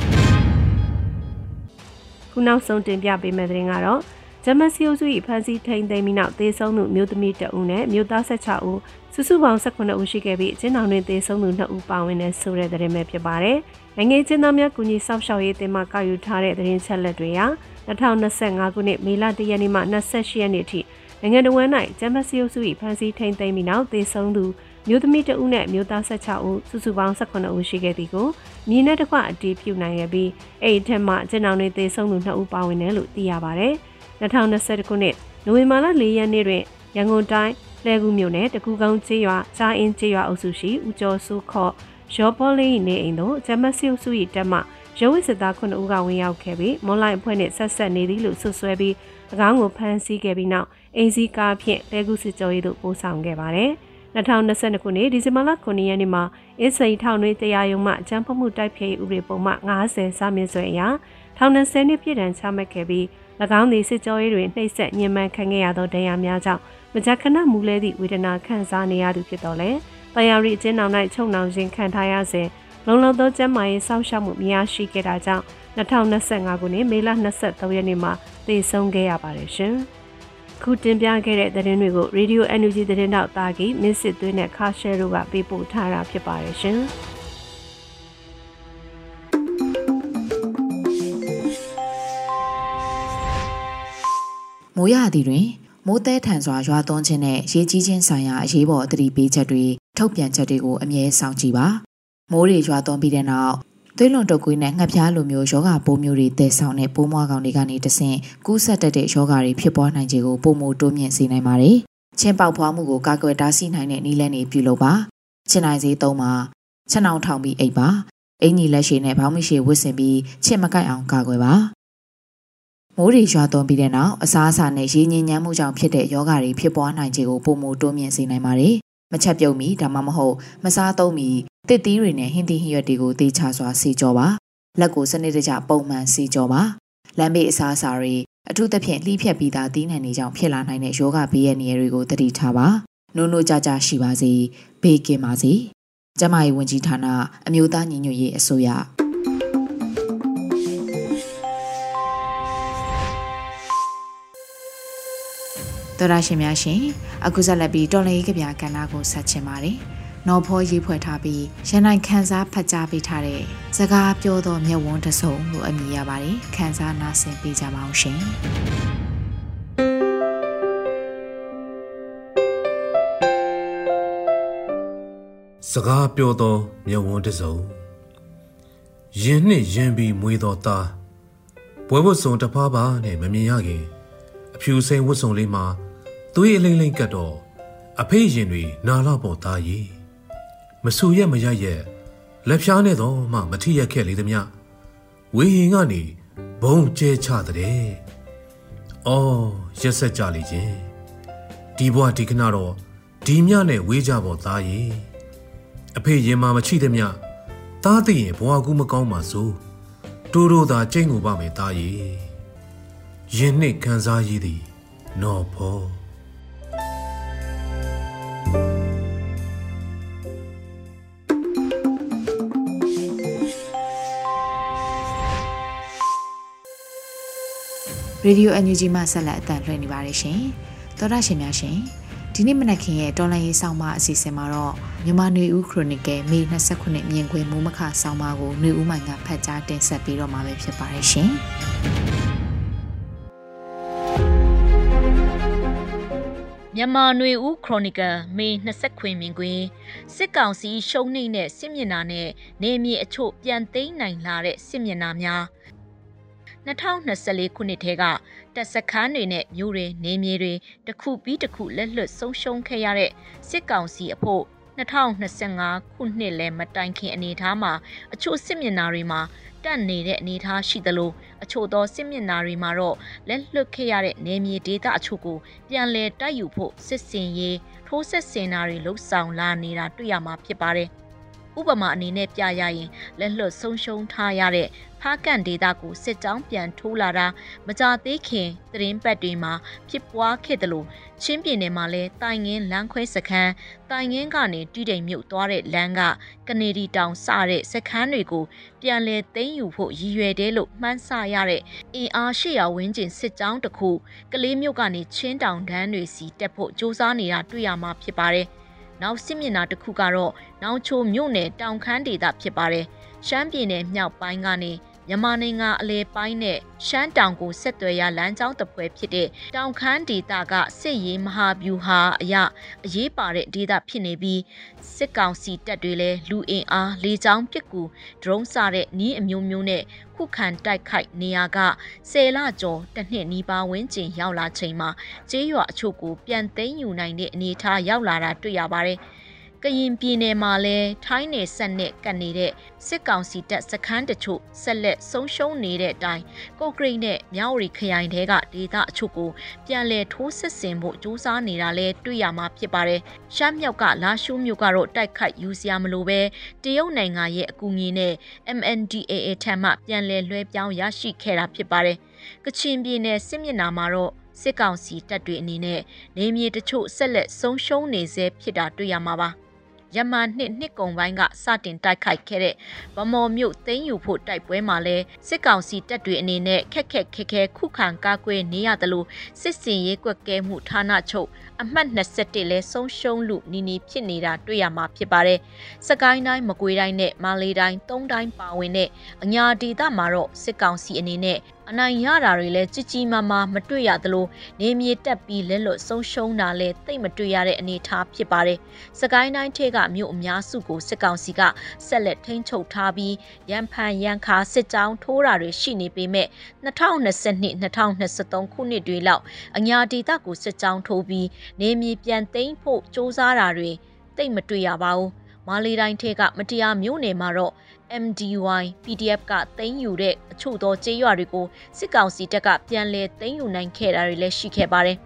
ခုနောက်ဆုံးတင်ပြပေးမယ့်သတင်းကတော့ဂျမစီအိုစု၏ဖန်စီထိန်သိမ်းပြီးနောက်သေဆုံးသူမျိုးသမီးတဦးနဲ့မျိုးသား၁၆ဦးစုစုပေါင်း၁၈ဦးရှိခဲ့ပြီးအကျဉ်းထောင်တွင်သေဆုံးသူ၂ဦးပါဝင်တဲ့ဆိုတဲ့သတင်းပဲဖြစ်ပါတယ်။နိုင်ငံကျင်းသားများကူညီစောင့်ရှောက်ရေးတင်မှကောက်ယူထားတဲ့သတင်းချက်လက်တွေဟာ၂၀၂၅ခုနှစ်မေလ၁ရက်နေ့မှ၂၈ရက်နေ့ထိနိုင်ငံတော်ဝန်၌ဂျမစီအိုစု၏ဖန်စီထိန်သိမ်းပြီးနောက်သေဆုံးသူမျိုးသမီးတဦးနဲ့မျိုးသား၁၆ဦးစုစုပေါင်း၁၈ဦးရှိခဲ့သည်ကိုမြင်းနဲ့တစ်ခွအတည်ပြုနိုင်ခဲ့ပြီးအဲ့ဒီထက်မှကျင်းအောင်တွေသေဆုံးသူ၂ဦးပါဝင်တယ်လို့သိရပါတယ်။၂၀၂၁ခုနှစ်နိုဝင်ဘာလ၄ရက်နေ့တွင်ရန်ကုန်တိုင်းလှည်းကူးမြို့နယ်တကူကုန်းကျေးရွာကြားအင်းကျေးရွာအုပ်စုရှိဦးကျော်စိုးခေါ်ရောပေါ်လေးနေအိမ်တို့ဂျမစီအိုစု၏တက်မှရုပ်ဝိစစ်သား9ဦးကဝင်ရောက်ခဲ့ပြီးမွန်လိုက်အဖွဲ့နဲ့ဆက်ဆက်နေသည်လို့ဆွဆွဲပြီး၎င်းကိုဖမ်းဆီးခဲ့ပြီးနောက်အင်စီကားဖြင့်လဲကူစစ်ကြောရေးသို့ပို့ဆောင်ခဲ့ပါတယ်။၂၀၂၂ခုနှစ်ဒီဇင်ဘာလ၉ရက်နေ့မှာအင်းစိန်ထောင်တွင်တရားရုံးမှအကြမ်းဖက်မှုတိုက်ဖျက်ရေးဥပဒေပုံမှန်၅၀စာမျက်စွဲအရထောင်၂၀နှစ်ပြည့်ဒဏ်ချမှတ်ခဲ့ပြီး၎င်းသည်စစ်ကြောရေးတွင်နှိပ်စက်ညှဉ်းပန်းခံခဲ့ရသောတရားများကြောင့်မကြာခဏမူလဲသည့်ဝေဒနာခံစားနေရသူဖြစ်တော်လဲတရားရီအကျဉ်းထောင်၌ချုပ်နှောင်ခြင်းခံထားရစဉ်လုံလောက်သောကျန်းမာရေးစောင့်ရှောက်မှုမရရှိခဲ့တာကြောင့်၂၀၂၅ခုနှစ်မေလ၂၃ရက်နေ့မှာသေဆုံးခဲ့ရပါတယ်ရှင်။ခုတင်ပြခဲ့တဲ့သတင်းတွေကို Radio အန် ယူ ဂျီ သတင်းတောက်တာကီမစ်စစ်သွင်းတဲ့ခါရှဲတို့ကပေးပို့ထားတာဖြစ်ပါတယ်ရှင်။မိုးရသည်တွင်မိုးတဲထန်စွာရွာသွန်းခြင်းနဲ့ရေကြီးခြင်းဆိုင်ရာအရေးပေါ်အသတိပေးချက်တွေထုတ်ပြန်ချက်တွေကိုအမြဲစောင့်ကြည့်ပါမိုးတွေရွာသွန်းပြီးတဲ့နောက်သွေးလွန်တုပ်ကွေးနဲ့ငှက်ဖျားလိုမျိုးယောဂပိုးမျိုးတွေတည်ဆောင်တဲ့ပိုးမွားကောင်တွေကနေတဆင့်ကူးစက်တတ်တဲ့ယောဂတွေဖြစ်ပွားနိုင်ခြေကိုပုံမတိုးမြင့်စေနိုင်ပါတယ်ချင်းပေါက်ဖွားမှုကိုကာကွယ်တားဆီးနိုင်တဲ့နည်းလမ်းတွေပြုလုပ်ပါချင်းနိုင်စေးသုံးပါချက်နှောင်ထောင်ပြီးအိပ်ပါအင်ကြီးလက်ရှိနဲ့ဘောင်းမရှိဝတ်ဆင်ပြီးချစ်မကိုက်အောင်ကာကွယ်ပါမိုးတွေရွာသွန်းပြီးတဲ့နောက်အစားအစာနဲ့ရေညစ်ညမ်းမှုကြောင့်ဖြစ်တဲ့ယောဂတွေဖြစ်ပွားနိုင်ခြေကိုပုံမတိုးမြင့်စေနိုင်ပါတယ်မချက်ပြုံမီဒါမှမဟုတ်မစားသုံးမီတစ်သီးတွေနဲ့ဟင်းသီးဟင်းရွက်တွေကိုတေချာစွာစီကြောပါလက်ကိုစနစ်တကျပုံမှန်စီကြောပါလမ်းဘေးအစားအစာတွေအထူးသဖြင့်လှီးဖြတ်ပြီးသားသီးနှံတွေကြောင့်ဖြစ်လာနိုင်တဲ့ယောဂဘေးရန်တွေကိုသတိထားပါနိုးနိုးကြကြရှိပါစေဘေးကင်းပါစေကျမကြီးဝန်ကြီးဌာနအမျိုးသားညီညွတ်ရေးအစိုးရတော်ရရှင်များရှင်အခုဆက်လက်ပြီးတော်လည်ကြပြကဏ္ဍကိုဆက်ချင်ပါတယ်နော်ဖောရေးဖွဲ့ထားပြီးရန်နိုင်ခန်းစားဖတ်ကြားပေးထားတဲ့စကားပြောသောမြတ်ဝန်းတစုံလို့အမည်ရပါတယ်ခန်းစားနာဆင်ပေးကြပါအောင်ရှင်စကားပြောသောမြတ်ဝန်းတစုံယင်းနှင့်ယင်းပြီးမွေးသောသားဘွဲဝတ်စုံတဖားပါနဲ့မမြင်ရခင်အဖြူစိမ်းဝတ်စုံလေးမှာသွေးအလိမ့်လိမ့်ကတ်တော့အဖေးရင်တွေနာလာပေါ်သားရီမဆူရက်မရရက်လက်ဖြားနဲ့တော့မှမထိရက်ခဲ့လေသည်မြဝေဟင်ကနေဘုံကျဲချတဲ့အော်ရက်ဆက်ကြလေချင်းဒီဘွားဒီခဏတော့ဒီမြနဲ့ဝေးကြပေါ်သားရီအဖေရင်မှာမချိသည်မြသားသိရင်ဘွားကူမကောင်းပါစို့တိုးတိုးသာကျိတ်ငူပါမယ်သားရီရင်နှင့်ခံစားရည်သည်နော်ဖောရေဒီယို အန် ယူ ဂျီ မှဆက်လက်အသံလွှင့်နေပါတယ်ရှင်သောတာရှင်များရှင်ဒီနေ့မနက်ခင်းရဲ့တော်လိုင်းရေးဆောင်းပါအစီအစဉ်မှာတော့မြန်မာနွေဦးခရိုနီကယ်မေ၂၉မြင်ကွင်းမိုးမခဆောင်းပါကိုနွေဦးမိုင်ကဖတ်ကြားတင်ဆက်ပေးတော့မှာပဲဖြစ်ပါတယ်ရှင်မြန်မာနွေဦးခရိုနီကယ်မေ၂၉မြင်ကွင်းစစ်ကောင်စီရှုံးနှိမ့်တဲ့စစ်မျက်နှာနဲ့နေမြေအချို့ပြန်သိမ်းနိုင်လာတဲ့စစ်မျက်နှာများ၂၀၂၄ခုနှစ်ထဲကတပ်စခန်းတွေနဲ့မြို့တွေနေမြေတွေတစ်ခုပြီးတစ်ခုလက်လွတ်ဆုံးရှုံးခဲ့ရတဲ့စစ်ကောင်စီအဖို့၂၀၂၅ခုနှစ်လယ်မတိုင်ခင်အနေအထားမှာအချို့စစ်မျက်နှာတွေမှာတက်နေတဲ့အနေအထားရှိသလိုအချို့သောစစ်မျက်နှာတွေမှာတော့လက်လွတ်ခဲ့ရတဲ့နေမြေဒေသအချို့ကိုပြန်လည်တိုက်ယူဖို့စစ်စင်ရေးထိုးစစ်ဆင်တာတွေလှုပ်ဆောင်လာနေတာတွေ့ရမှာဖြစ်ပါတယ်ဥပမာအနေနဲ့ပြရရင်လက်လွတ်ဆုံးရှုံးထားရတဲ့ဖားကန်ဒေတာကိုစစ်ကြောင်းပြန်ထိုးလာတာမကြသေးခင်သတင်းပတ်တွေမှာဖြစ်ပွားခဲ့တယ်လို့ချင်းပြည်နယ်မှာလည်းတိုင်ငင်းလမ်းခွဲစခန်းတိုင်ငင်းကနေတီးတိမ်မြုပ်သွားတဲ့လမ်းကကနေဒီတောင်စတဲ့စခန်းတွေကိုပြန်လည်သိမ်းယူဖို့ရည်ရွယ်တယ်လို့မှန်းဆရတဲ့အင်အား၈၀၀ဝန်းကျင်စစ်ကြောင်းတစ်ခုကလေးမြို့ကနေချင်းတောင်တန်းတွေစီတက်ဖို့စ조사နေတာတွေ့ရမှာဖြစ်ပါတယ်နောက်စစ်မျက်နှာတစ်ခုကတော့နောင်ချိုမြို့နယ်တောင်ခမ်းဒေသဖြစ်ပါတယ်ရှမ်းပြည်နယ်မြောက်ပိုင်းကနေမြန်မာနိုင်ငံအလဲပိုင်းနဲ့ရှမ်းတောင်ကိုဆက်သွယ်ရလမ်းကြောင်းတစ်ပွဲဖြစ်တဲ့တောင်ခမ်းဒေသကစစ်ရေးမဟာဗျူဟာအရအရေးပါတဲ့ဒေသဖြစ်နေပြီးစစ်ကောင်စီတပ်တွေလည်းလူအင်အားလေကြောင်းပစ်ကူဒရုန်းစတဲ့နီးအမျိုးမျိုးနဲ့ခုခံတိုက်ခိုက်နေရကဆယ်လကျော်တစ်နှစ်နီးပါးဝန်းကျင်ရောက်လာချိန်မှာကျေးရွာအချို့ကိုပြန်သိမ်းယူနိုင်တဲ့အနေအထားရောက်လာတာတွေ့ရပါတယ်ကရင်ပြည်နယ်မှာလည်းထိုင်းနယ်ဆက်နဲ့ကပ်နေတဲ့စစ်ကောင်စီတပ်စခန်းတချို့ဆက်လက်ဆုံးရှုံးနေတဲ့အတိုင်းကော့ကရိတ်နဲ့မြောက်ရီခရိုင်တဲကဒေသအချို့ကိုပြန်လည်ထိုးစစ်ဆင်ဖို့ကြိုးစားနေတာလည်းတွေ့ရမှာဖြစ်ပါတယ်။ရှမ်းမြောက်ကလာရှုမြို့ကတော့တိုက်ခိုက်ယူစရာမလိုပဲတရုတ်နိုင်ငံရဲ့အကူအညီနဲ့ M N D A A ထံမှပြန်လည်လွှဲပြောင်းရရှိခဲ့တာဖြစ်ပါတယ်။ကချင်ပြည်နယ်စစ်မျက်နှာမှာတော့စစ်ကောင်စီတပ်တွေအနေနဲ့နေမြေတချို့ဆက်လက်ဆုံးရှုံးနေဆဲဖြစ်တာတွေ့ရမှာပါ။ရမန်နှစ်နှစ်ကုံပိုင်းကစတင်တိုက်ခိုက်ခဲ့တဲ့ဗမော်မြို့သိမ်းယူဖို့တိုက်ပွဲမှာလဲစစ်ကောင်စီတပ်တွေအနေနဲ့ခက်ခက်ခဲခဲခုခံကာကွယ်နေရတယ်လို့စစ်စင်ရေးကွက်ကဲမှုဌာနချုပ်အမှတ်၂၁လဲဆုံးရှုံးလူနီနီဖြစ်နေတာတွေ့ရမှာဖြစ်ပါတယ်။စကိုင်းတိုင်းမကွေးတိုင်းနဲ့မန္တလေးတိုင်းသုံးတိုင်းပါဝင်တဲ့အညာဒေသမှာတော့စစ်ကောင်စီအနေနဲ့အနိုင်ရတာတွေလည်းကြီးကြီးမားမားမတွေ့ရသလိုနေမြေတက်ပြီးလက်လွတ်ဆုံးရှုံးတာလည်းသိမ့်မတွေ့ရတဲ့အနေအထားဖြစ်ပါတယ်။စကိုင်းတိုင်းထဲကမြို့အများစုကိုစစ်ကောင်စီကဆက်လက်ထိန်းချုပ်ထားပြီးရန်ဖန်ရန်ခါစစ်ကြောင်းထိုးတာတွေရှိနေပေမဲ့၂၀၂၂ ၂၀၂၃ခုနှစ်တွေလောက်အညာဒေသကိုစစ်ကြောင်းထိုးပြီးနေမြေပြန်သိမ်းဖို့စ조사တာတွေသိမ့်မတွေ့ရပါဘူး။မာလီတိုင်းထဲကမတရားမျိုးနယ်မှာတော့ M D Y P D F ကသိမ်းယူတဲ့အချို့သောကျေးရွာတွေကိုစစ်ကောင်စီတပ်ကပြန်လည်သိမ်းယူနိုင်ခဲ့တာတွေလည်းရှိခဲ့ပါတယ်။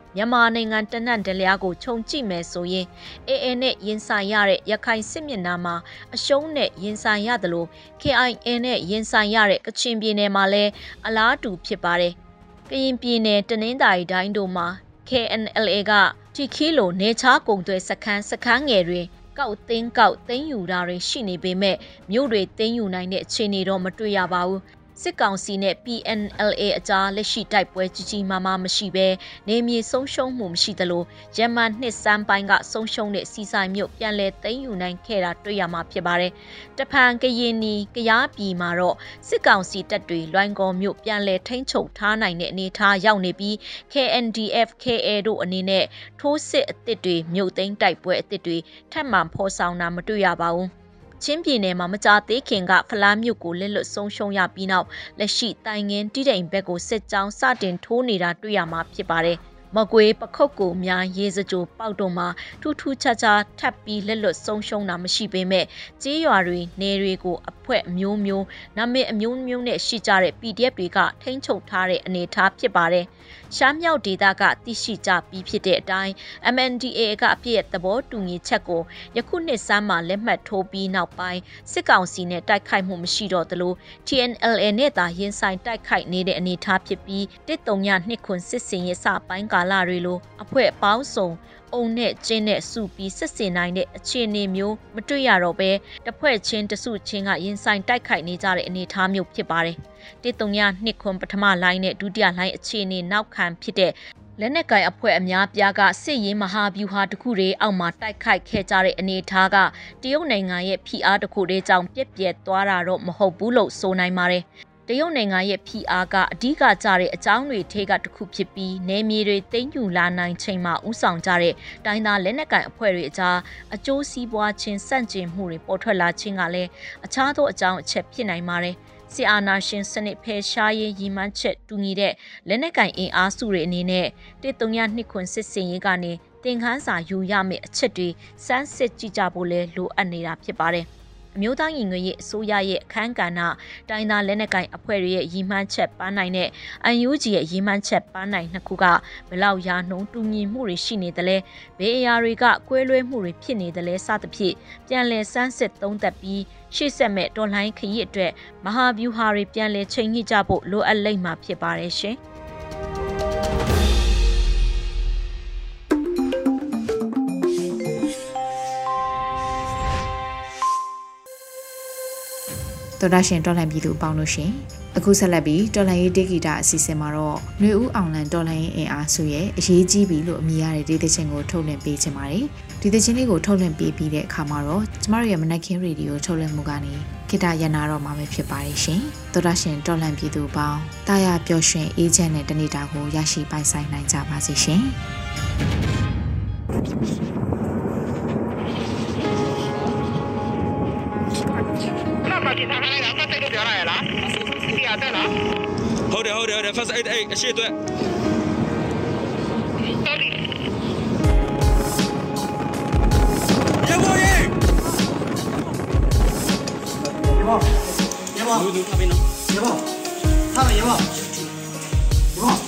မြန်မာနိုင်ငံတနန့်တလျားကိုခြုံကြည့်မယ်ဆိုရင် အေအေ နဲ့ရင်ဆိုင်ရတဲ့ရခိုင်စစ်မျက်နှာမှာအရှုံးနဲ့ရင်ဆိုင်ရတယ်လို့ ကေအိုင်အေ နဲ့ရင်ဆိုင်ရတဲ့ကချင်ပြည်နယ်မှာလည်းအလားတူဖြစ်ပါတယ်။ကရင်ပြည်နယ်တနင်္သာရီတိုင်းတို့မှာ ကေအန်အယ်အေ ကတီခီလိုနေချားကုန်သွယ်စခန်းစခန်းငယ်တွေကောက်သိန်းကောက်သိန်းယူတာတွေရှိနေပေမဲ့မြို့တွေသိမ်းယူနိုင်တဲ့အခြေအနေတော့မတွေ့ရပါဘူး။စစ်ကောင်စီနဲ့ ပီ အန် အယ် အေ အကြားလက်ရှိတိုက်ပွဲကြီးကြီးမားမားမရှိဘဲနေမြေဆုံးရှုံးမှုမရှိသလိုရမန်နှစ်စမ်းပိုင်းကဆုံးရှုံးတဲ့စီဆိုင်မြို့ပြန်လည်သိမ်းယူနိုင်ခဲ့တာတွေ့ရမှာဖြစ်ပါတယ်။တဖန်ကရင်နီကရားပြည်မှာတော့စစ်ကောင်စီတပ်တွေလွိုင်းကော်မြို့ပြန်လည်ထိန်းချုပ်ထားနိုင်တဲ့အနေအထားရောက်နေပြီး ကေ အန် ဒီ အက်ဖ် ကေ အေ တို့အနေနဲ့ထိုးစစ်အသစ်တွေမြို့သိမ်းတိုက်ပွဲအသစ်တွေထပ်မံဖော်ဆောင်တာမတွေ့ရပါဘူး။ချင်းပြည်နယ်မှာမကြာသေးခင်ကဖလားမြို့ကိုလက်လွတ်ဆုံးရှုံးရပြီးနောက်လက်ရှိတိုင်ငင်းတိတိမ်ဘက်ကိုစစ်ကြောင်းစတင်ထိုးနေတာတွေ့ရမှာဖြစ်ပါတယ်။မကွေးပခုတ်ကိုများရေစကြိုပေါက်တော့မှာထူးထူးခြားခြားထပ်ပြီးလက်လွတ်ဆုံးရှုံးတာမရှိပေမဲ့ကြေးရွာတွေနေတွေကိုအဖွဲ့အမျိုးမျိုးနာမည်အမျိုးမျိုးနဲ့ရှိကြတဲ့ ပီ ဒီ အက်ဖ် တွေကထိန်းချုပ်ထားတဲ့အနေအထားဖြစ်ပါတယ်။ရှမ်းမြောက်ဒေသကသိရှိကြပြီးဖြစ်တဲ့အတိုင်း အမ် အန် ဒီ အေ ကအပြည့်သဘောတူညီချက်ကိုယခုနှစ်စမ်းမှာလက်မှတ်ထိုးပြီးနောက်ပိုင်းစစ်ကောင်စီနဲ့တိုက်ခိုက်မှုမရှိတော့သလို တီ အန် အယ် အေ နဲ့သာရင်ဆိုင်တိုက်ခိုက်နေတဲ့အနေအထားဖြစ်ပြီးတစ်တုံညနှစ်ခွန်စစ်စင်ရေးစပိုင်းကာလတွေလိုအဖွဲ့ပေါင်းစုံအုံနဲ့ကျင်းနဲ့စုပြီးစစ်စင်နိုင်တဲ့အခြေအနေမျိုးမတွေ့ရတော့ဘဲတစ်ဖွဲ့ချင်းတစုချင်းကရင်ဆိုင်တိုက်ခိုက်နေကြတဲ့အနေအထားမျိုးဖြစ်ပါတယ်။တစ်တုံညနှစ်ခွန်ပထမလိုင်းနဲ့ဒုတိယလိုင်းအခြေအနေနောက်ခံဖြစ်တဲ့လက်နက်ကိုင်အဖွဲ့အများပြားကစစ်ရေးမဟာဗျူဟာတစ်ခုတည်းအောက်မှာတိုက်ခိုက်ခဲ့ကြတဲ့အနေအထားကတရုတ်နိုင်ငံရဲ့ဖိအားတစ်ခုတည်းကြောင့်ပြက်ပြက်သွားတာတော့မဟုတ်ဘူးလို့ဆိုနိုင်ပါတယ်။တရုတ်နိုင်ငံရဲ့ဖိအားကအဓိကကျတဲ့အကြောင်းတွေထဲကတစ်ခုဖြစ်ပြီးနယ်မြေတွေသိမ်းယူလာနိုင်ချိန်မှာဥဆောင်ကြတဲ့တိုင်းသားလက်နက်ကိုင်အဖွဲ့တွေအကြားအကျိုးစီးပွားချင်းစန့်ကျင်မှုတွေပေါ်ထွက်လာခြင်းကလည်းအခြားသောအကြောင်းအချက်ဖြစ်နိုင်ပါတယ်။စစ်အာဏာရှင်စနစ်ဖယ်ရှားရေးရည်မှန်းချက်တူညီတဲ့လက်နက်ကိုင်အင်အားစုတွေအနေနဲ့တစ်တုံညနှစ်ခွန်စစ်စင်ရေးကနေသင်ခန်းစာယူရမယ့်အချက်တွေစမ်းစစ်ကြည့်ကြဖို့လဲလိုအပ်နေတာဖြစ်ပါတယ်။အမျိုးသားညီညွတ်ရေးအစိုးရရဲ့အခမ်းကဏ္ဍတိုင်းသားလက်နက်ကိုင်အဖွဲ့တွေရဲ့ရည်မှန်းချက်ပန်းနိုင်တဲ့ အန် ယူ ဂျီ ရဲ့ရည်မှန်းချက်ပန်းနိုင်နှစ်ခုကဘလောက်ရာနှုန်းတူညီမှုတွေရှိနေသလဲဘေးအရာတွေကကွဲလွဲမှုတွေဖြစ်နေသလဲစသဖြင့်ပြန်လည်စမ်းစစ်သုံးသပ်ပြီးရှေ့ဆက်မဲ့တော်လှန်ခရီးအတွက်မဟာဗျူဟာတွေပြန်လည်ချိန်ညှိကြဖို့လိုအပ်လိမ့်မှာဖြစ်ပါတယ်ရှင်။တော်တာရှင်တော်လှန်ပြည်သူပေါင်းလို့ရှင်အခုဆက်လက်ပြီးတော်လှန်ရေးတေဂီတာအစီအစဉ်မှာတော့ຫນွေဦးအောင်လန်တော်လှန်ရေးအင်အားစုရဲ့အရေးကြီးပြီလို့အမည်ရတဲ့ဒီသချင်းကိုထုတ်လွှင့်ပေးချင်ပါတယ်ဒီသချင်းလေးကိုထုတ်လွှင့်ပေးပြီးတဲ့အခါမှာတော့ကျမတို့ရဲ့မနက်ခင်းရေဒီယိုထုတ်လွှင့်မှုကနေခေတ္တရနာတော့မှာပဲဖြစ်ပါတယ်ရှင်တော်တာရှင်တော်လှန်ပြည်သူပေါင်းတာယာပျော်ရွှင်အေးချမ်းတဲ့တနေ့တာကိုရရှိပိုင်ဆိုင်နိုင်ကြပါစေရှင်ဟုတ်တယ်ဟုတ်တယ်ဟုတ်တယ် first aid အဲ့အရှိအတွက်ရေဘောရေရေဘောရေဘောလူလူထားပြီနော်ရေဘောထားပြီရေဘောရေဘော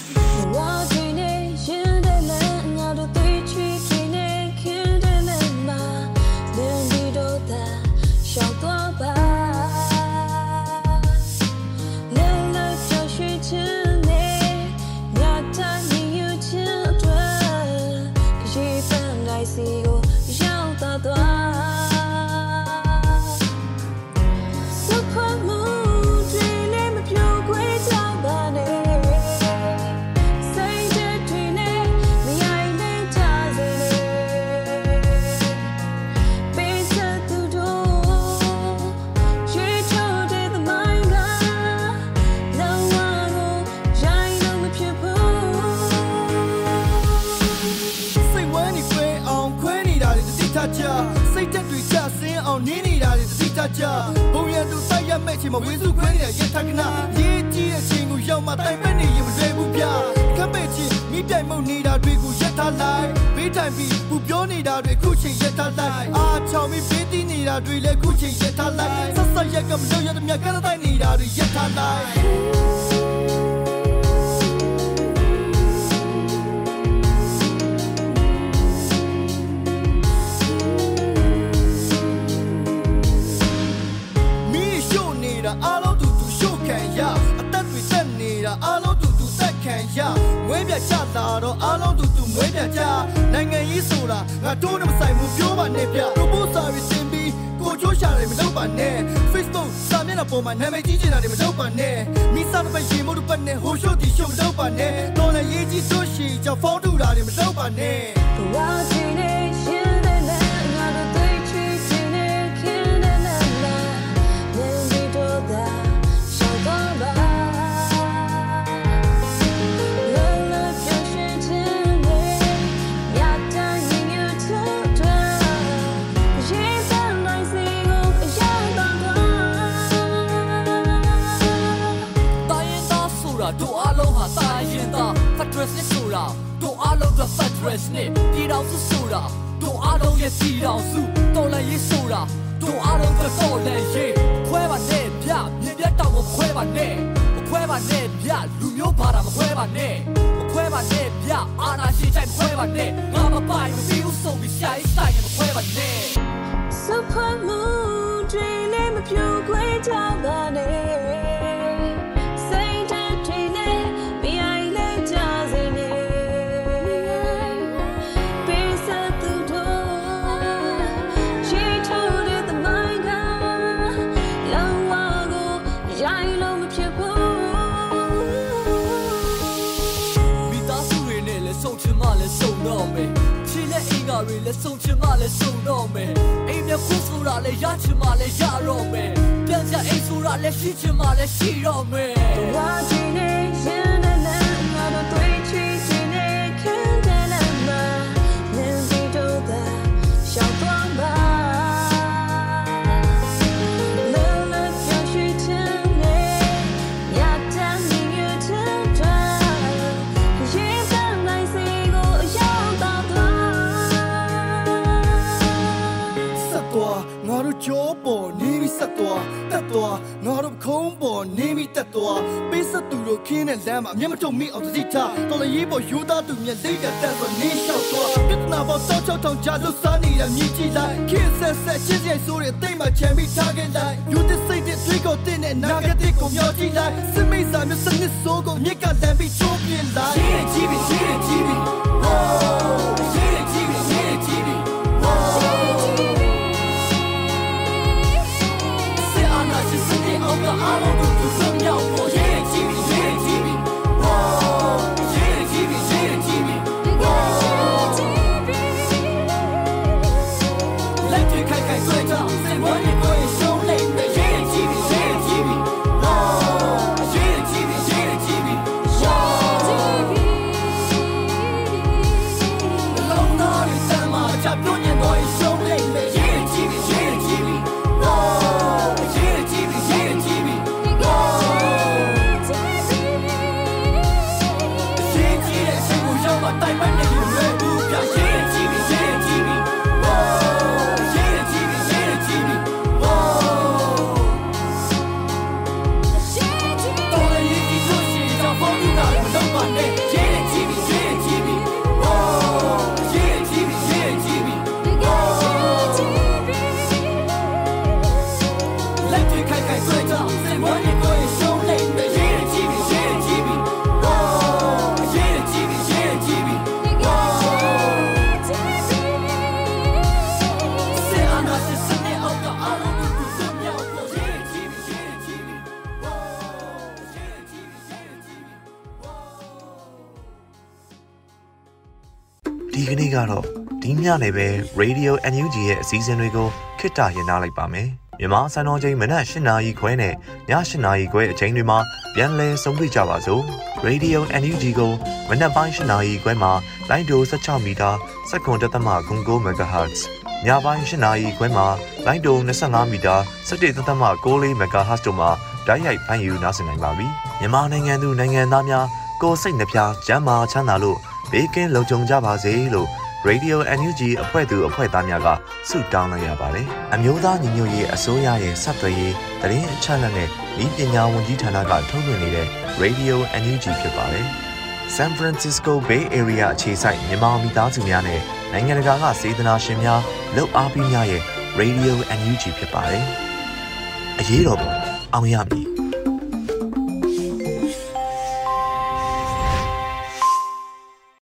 စိတ်တက်တွေချဆင်းအောင်နင်းနေတာတွေတတိတကြဘုံရတူတိုက်ရမဲ့ချိန်မှာဝေစုခွဲနေတဲ့ရထကနာရေးကြီးတဲ့အချိန်ကိုရောက်မှတိုင်ပဲနေရင်မလွယ်ဘူးဗျာကပ်ပဲချင်းမိပြိုင်မုံနေတာတွေကိုရက်ထားလိုက်ဘေးတိုင်ပြီးပူပြောနေတာတွေခုချိန်ရက်ထားလိုက်အာချောင်ပြီးဘေးတီးနေတာတွေလည်းခုချိန်ရက်ထားလိုက်ဆက်ဆက်ရက်ကမလို့ရတဲ့မြတ်ကတဲ့နေတာတွေရက်ထားလိုက်တော့အားလုံးတူတူမွေးပြန်ကြနိုင်ငံရေးဆိုတာငါတို့နဲ့မဆိုင်ဘူးပြောပါနဲ့ဗျ proposal တွေတင်ပြီးကိုချိုးရှာတယ်မလုပ်ပါနဲ့ Facebook စာမျက်နှာပေါ်မှာနာမည်ကြီးချင်တာတွေမလုပ်ပါနဲ့မိစားတစ်ပတ်ရေမို့တစ်ပတ်နဲ့ဟိုရှုပ်တီရှုပ်မလုပ်ပါနဲ့တော်လည်းရေးကြီးတို့ရှိကြောင်ဖောင်းတူတာတွေမလုပ်ပါနဲ့ဘာချင်နေရှင်တဲ့နဲ့ငါတို့တွေ့ချင်ချင်နေခင်တဲ့နဲ့နေပြီးတော့တာရှောက်တော့ပါတို့အားလုံးဟာတာရင်သား Fatress နဲ့ဆိုတာတို့အားလုံးက Fatress နဲ့ပြည်တော်စုဆိုတာတို့အားလုံးရဲ့ပြည်တော်စုတော်လည်းရေးဆိုတာတို့အားလုံးကတော်လည်းရေးခွဲပါနဲ့ဗျမြင်ပြတ်တော့မခွဲပါနဲ့မခွဲပါနဲ့ဗျလူမျိုးဘာသာမခွဲပါနဲ့မခွဲပါနဲ့ဗျအာနာရှိတိုင်းမခွဲပါနဲ့ငါမပိုင်မပြီးဘူးဆိုပြီးရှာရေးဆိုင်မခွဲပါနဲ့ Super Moon တွေလည်းမပြိုခွဲကြပါနဲ့let's so chima let's so no me aim ya khusura le ya chima le ya ro me pian ja ai sura le shi chima le shi ro me wa ji ne yin ne na ma do tui chi chi ne kin de la ma nen bi do da xiao duan ba le le jiao xu chen ne ya dan ni yu chen zhuan yin dan lai si go yao da daငါတို့ကြောပေါ်နေပြီးဆက်သွားတက်သွားငါတို့ခုံးပေါ်နေပြီးတက်သွားပေးဆက်သူတို့ခင်းတဲ့လမ်းမှာအမျက်မထုတ်မိအောင်သတိထားတော်လည်းရေးပေါ်ယူသားသူမြက်လိမ့်တဲ့တက်ဆိုနေလျှောက်သွားပြဿနာပေါ်တောက်ချောက်ထောင်ကြလို့စားနေတာမြည်ကြည့်လိုက်ခင်းဆက်ဆက်ချင်းချင်းဆိုတဲ့တိတ်မှချမ်းပြီးထားခဲ့လိုက်ယူတဲ့စိတ်တဲ့တွေးကိုတင်းတဲ့နာဂတိကိုမျောကြည့်လိုက်စစ်မိတ်စာမျိုးစနစ်စိုးကိုမြက်ကလမ်းပြီးချိုးပြလိုက်ရေးရကြည့်ပြီးရေးရကြည့်ပြီးဝိုးရေးရကြည့်ပြီးရေးရကြည့်ပြီးဝိုး我个阿龙都不重要，我也记笔，也记笔，我也记笔，也记笔，我来推开开最早，在我也过也兄弟，也记笔，也记笔，我也记笔，也记笔，我老哪里在嘛？家多年我也兄弟，也记笔，也记笔，我。带班的有人不表现机密，也机密，我也机密，也机密，我。到了一起出席，让风雨大雨都把内，也机密，也机密，我也机密，也机密，我。来推开开最早，在我也过也兄弟，也机密，也机密，我也机密，也机密。 ဒီကနေ့ကတော့ဒီညနေပဲ Radio အန် ယူ ဂျီ ရဲ့အစည်းအဝေးတွေကိုခਿੱတရနာလိုက်ပါမယ်။မြန်မာစံတော်ချိန်မနက်၈နာရီခွဲနဲ့ည၈နာရီခွဲအချိန်တွေမှာပြန်လည်ဆုံးဖြတ်ကြပါစို့။ Radio အန် ယူ ဂျီ ကိုမနက်ပိုင်း၈နာရီခွဲမှာလိုင်းဒို၁၆မီတာ၁၇.၉ MHz ညပိုင်း၈နာရီခွဲမှာလိုင်းဒို၂၅မီတာ၁၁.၉၄ MHz တို့မှာဓာတ်ရိုက်ဖမ်းယူနားဆင်နိုင်ပါပြီ။မြန်မာနိုင်ငံသူနိုင်ငံသားများကိုယ်စိတ်နှပြကျန်းမာချမ်းသာလို့ဘေးကင်းလုံခြုံကြပါစေလို့ Radio အန် ယူ ဂျီ အဖွဲ့သူအဖွဲ့သားများကဆုတောင်းလိုက်ရပါတယ်။အမျိုးသားညီညွတ်ရေးအစိုးရရဲ့စက်သွယ်ရေးသတင်းအချက်အလက်နဲ့ဤပညာဝန်ကြီးဌာနကထုတ်လွှင့်နေတဲ့ Radio အန် ယူ ဂျီ ဖြစ်ပါတယ်။ San Francisco Bay Area အခြေစိုက်မြန်မာမိသားစုများနဲ့နိုင်ငံတကာကစေတနာရှင်များလုပ်အားပေးများရဲ့ Radio အန် ယူ ဂျီ ဖြစ်ပါတယ်။အရေးတော်ပုံအောင်ရမည်